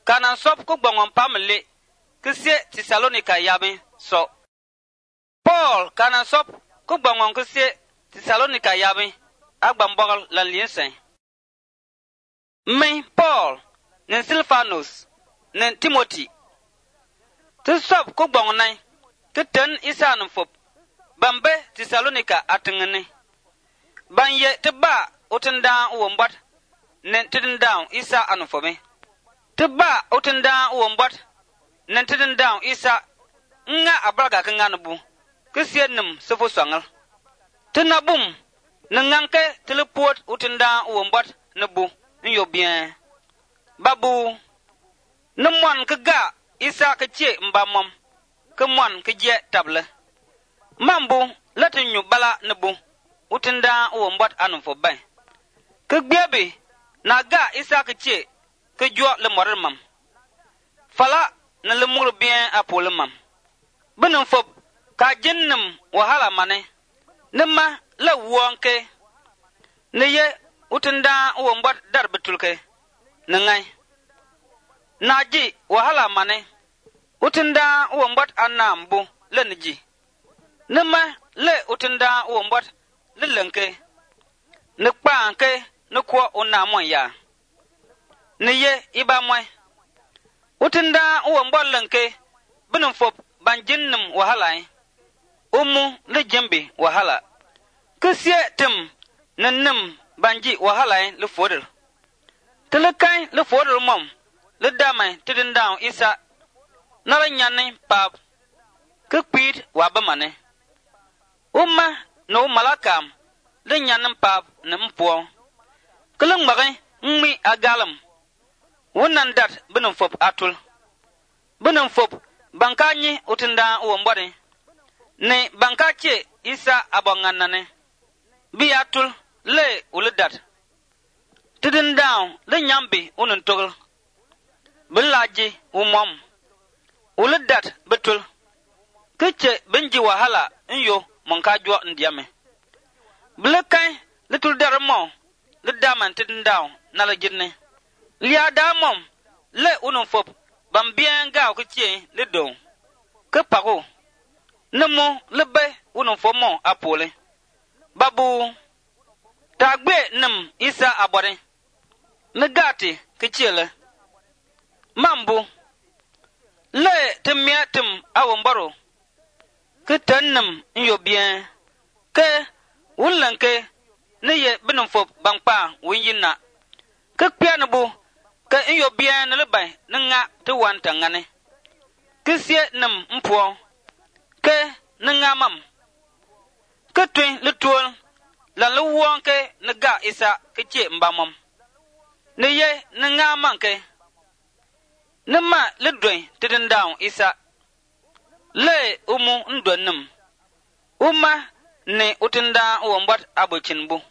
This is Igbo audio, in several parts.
kana sop ku gbongon pamle kise Tesalonika yabe so Paul kana sop ku gbongon kise Tesalonika yabe agbambogol lan liensen me Paul ne Silvanus ne Timothy tu sop ku gbongon nai tu ten isan fop bambe Tesalonika atengene banye te ba utenda wombot nen tidin down isa anufome te ba utenda wombot nen tidin down isa nga abraga kanganubu kisienim sofo swangal te nabum nanganke teleport utenda wombot nebu nyo bien babu nemon kega isa keche mbamom kemon keje table mambu latinyu bala nebu utenda wombot anufo bay kegbiabe naga isa keche kejo le mormam fala na le mur bien apolemam benum fop ka jennum wahala mane nema la wonke neye utenda wombot darbetulke nangai naji wahala mane utenda wombot anambu lenji nema le utenda wombot lelenke ne kpanke ne ko onamon ya neye ibamwe utenda wombot lenke benum fop banjinnum wahala umu le jembe wahala kesie tim nannem banji wahala le fodel telekai le fodel mom le damai tidin down isa nala nyanne pap ke pit wa bamane umma no malakam le nyanne pap ne mpo keleng magi ngmi agalam wonan dat benum fop atul benum fop bankanyi utinda wombode ne bankache isa abonganane bi atul le uludat tidin down le nyambi unun togol bilaji umom uludat betul keche benji wahala nyo monka jo ndiame blekai litul darmo le daman tidin down na la jinne liya damom le unun fop bambien ga keche le don ke pago nemo le be unun fomo apole babu tagbe nem isa abore negati kechele mambu le temiatum awombaro ke tannem nyo bien ke wulanke ne ye benum fop bangpa winyina ke pianbu ke nyo bien le bay nga te wanta ngane kesie nem mpo ke nga mam ke twin le tuol la le wonke nga isa keche mbamom ne ye nga manke ne ma le doin tidin down isa le umu ndonum uma ne utinda wombot abochinbu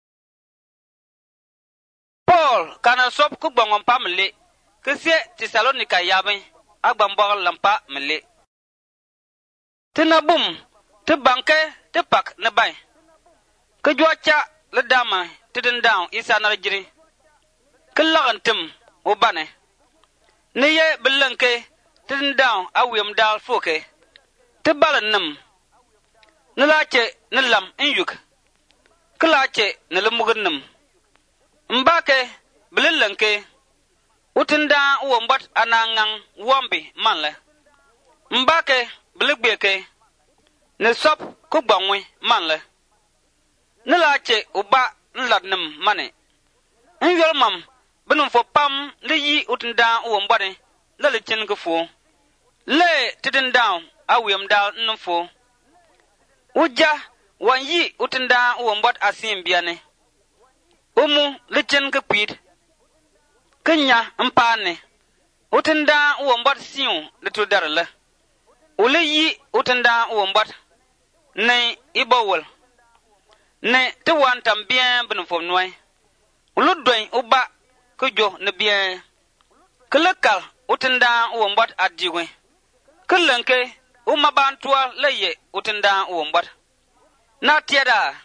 Paul kana sop ku gbongom pamle kesie Tesalonika yaben agbambog lampa mele tinabum te banke te pak ne bay ke jocha le dama tidin down isa narjiri ke lagantum obane ne ye belanke tidin down awem dal foke te balanum ne lache ne lam inyuk ke lache ne lemugnum mbake belanke utinda wombot anangang wombi manle mbake blegbeke ne sop ku gbangwe manle ne lache uba nladnum mane nyolmam benum fo pam le yi utinda wombode le le chin ku fo le tidin down awem dal num fo uja wan yi utinda wombot asim biane umu le chin ku pid kenya mpane utinda wombot siu le tudarle ule yi utinda wombot ne ibowol ne te wantam bien benum fo noy uludoin uba kujo ne bien kelekal utinda wombot adiwe kelenke umabantua leye utinda wombot na tieda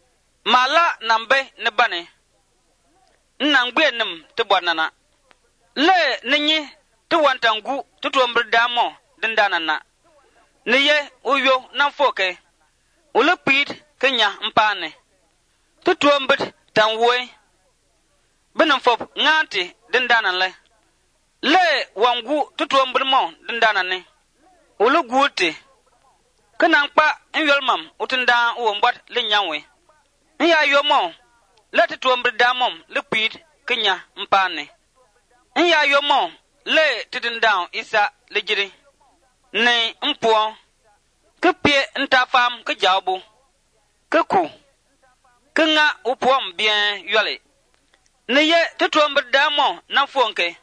mala nambe ne bane nangbe nem te bonana le ninyi tu wantangu tu tuombr damo dindana na niye uyo na foke ulu pid kenya mpane tu tuombr tanwe binum fop nganti dindana le wangu tu tuombr mo dindana ne ulu guti kana kpa nyolmam utinda uombat le nyanwe nya yomo le tu tuombr damom le pid kenya mpane nya yomo le tidindown isa lejiri ne mpuo ke pie ntafam ke jawbu ke ku ke nga upuom bien yole ne ye tutuombe damo na fonke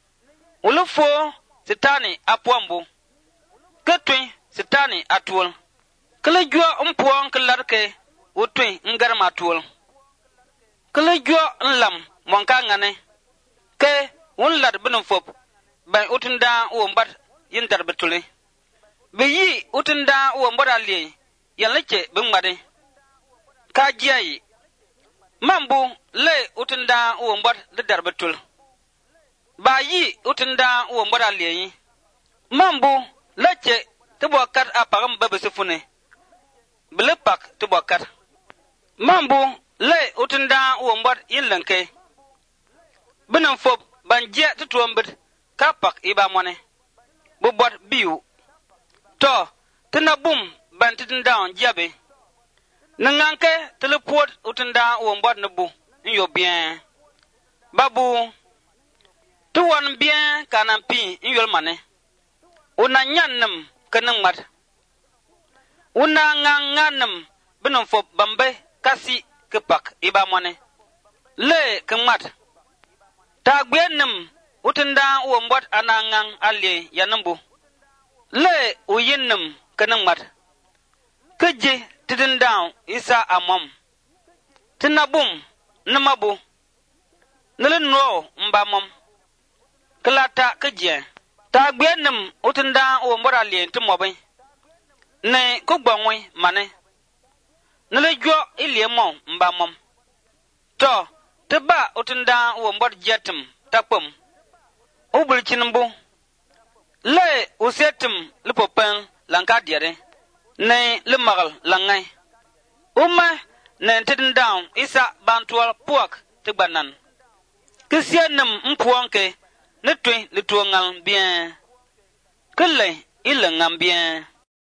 ulufo sitani apombu ke twin sitani atul kele jua mpuo ke larke utwin ngarma atul kele jua nlam monka ngane ke won lad binum fop bay utunda wombat yindar betule be yi utunda wombat ali yalache bingmade ka jiyi mambu le utunda wombat de darbetul ba yi utunda wombat ali mambu lache tubokat apagam babesufune blepak tubokat mambu le utunda wombat yinlanke binum fop banje tutuombed kapak iba mone bubot biu to tinabum bantitindown jabe nanganke teleport utunda wombot nubu nyo bien babu tuwon bien kanampi nyol mane una nyannam kanang mat una nganganam binum fop bambe kasi kapak iba mone le kamat tagbenam utunda wombot anangang ali yanambu le uyinnam kanang mat keje tidindown isa amom tinabum namabu nilno mbamom klata keje tagbenam utunda wombot ali timobe ne kugbonwe mane niljo iliemo mbamom to teba utunda wombot jetum takpom ubulchinbu le usetum lipopen lankadiere ne limagal langai uma ne tidindown isa bantual puak tigbanan kisienum mpuonke ne twin lituongal bien kele ilangam bien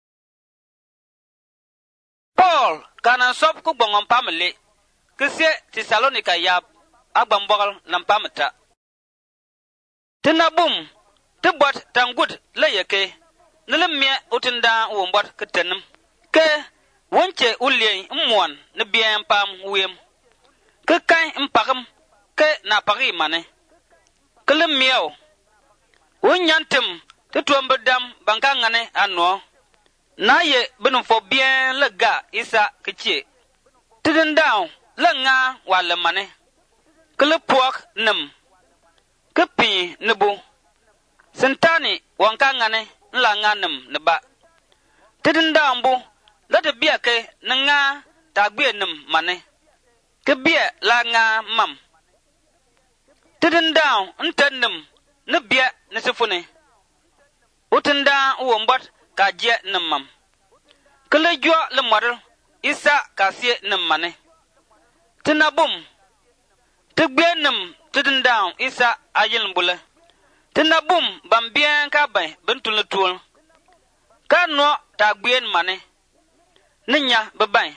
Paul kana sop ku gbongom pamle kisie Tesalonika yab agbambogal lampamta tinabum tibot tangut leyeke nilimye utinda wombot ketenim ke wonche ulien mmon ne bien pam wem ke kai mpagam ke na pagi mane kelimyo wonyantim tutuombedam bankangane anno naye binum fo bien lega isa kichie tidindown lenga wala mane kelepuak nem kepi nebu sentani wankangane la nganem neba tidindambu lade biake nga tagbe nem mane kebie la nga mam tidindaw ntenem ne bie ne sefune utinda wombot ka je nem mam kele jo le model isa kasie nem mane tinabum tigbenem tidindaw isa ayil mbule tinabum bambien ka bay bentul tul kano tagbien mane ninya babay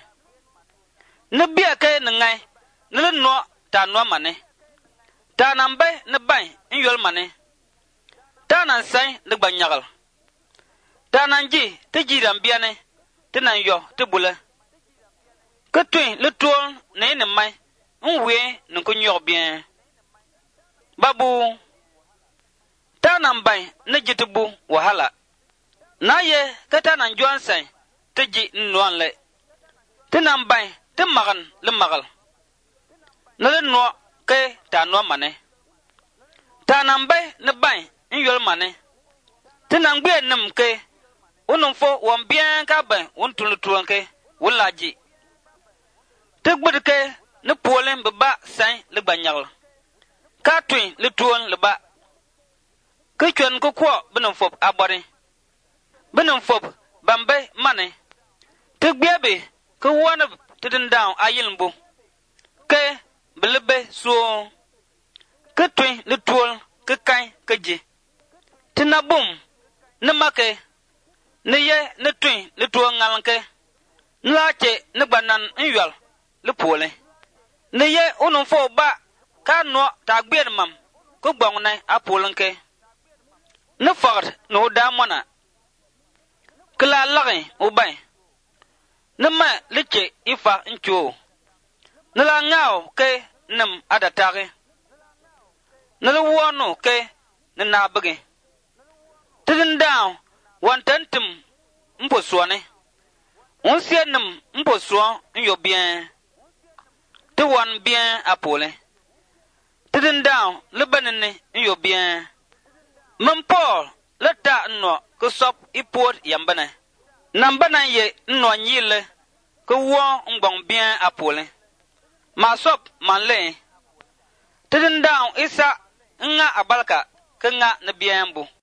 ne biake ne ngai ne no ta no mane ta nambe ne bay nyol mane ta nan sai ne banyagal ta nanji te jiram biane te nan yo te bule que twin le tour ne mai nwe ne ko nyor bien babu tanan bay ne jitubu wahala naye katanan joansan teji nwanle tanan bay te magan le magal ne no ke tanwa mane tanan bay ne bay nyol mane tanan gbe nem ke unum fo won bien ka bay won tulutuan ke wulaji te gbud ke ne polen be ba san le banyal ka twin le tuon le ba ke chwen ko kwo benum fop abori benum fop bambe mane te gbebe ke wona tidin down ayilmbu ke belebe so ke twin le tuol ke kai ke ji tinabum ne make ne ye ne twin le tuol ngalanke nlache ne gbanan nyol le pole ne ye unun fo ba ka no ta gber mam ko gbong nai apolenke ne ford no da mona kla lagin ubay ne ma liche ifa ncho ne la ngao ke nem adatare ne le wono ke ne na bege tidin down wantantum mposone on sienem mposo nyo bien te wan bien apole tidin down le banene nyo bien mam Paul le ta no ko sop ipot yambane nambana ye no nyile ko wo ngbong bien apole ma sop manle tidin down isa nga abalka ke nga ne bien bu